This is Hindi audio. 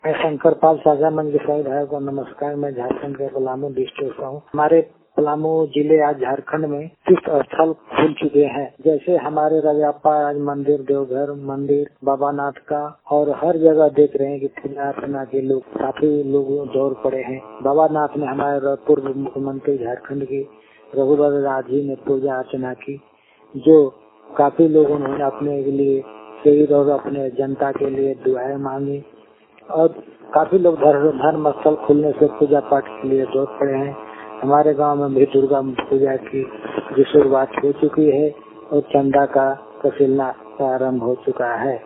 मैं शंकर पाल साझा मंच के विधायक को नमस्कार। मैं झारखंड के पलामू डिस्ट्रिक्ट से हूँ। हमारे पलामू जिले आज झारखंड में तीर्थ स्थल खुल चुके हैं। जैसे हमारे रजरप्पा आज मंदिर, देवघर मंदिर, बाबा नाथ का, और हर जगह देख रहे हैं कि पूजा अर्चना के लोग काफी लोग दौड़ पड़े हैं। बाबा नाथ में हमारे पूर्व मुख्यमंत्री झारखंड के रघुवर दास जी ने पूजा अर्चना की, जो काफी लोगों ने अपने के लिए शरीर और अपने जनता के लिए दुआएं मांगी, और काफी लोग धर्म स्थल खुलने से पूजा पाठ के लिए दौड़ पड़े हैं। हमारे गांव में भी दुर्गा पूजा की जो शुरुआत हो चुकी है और चंदा का वसूलना प्रारंभ हो चुका है।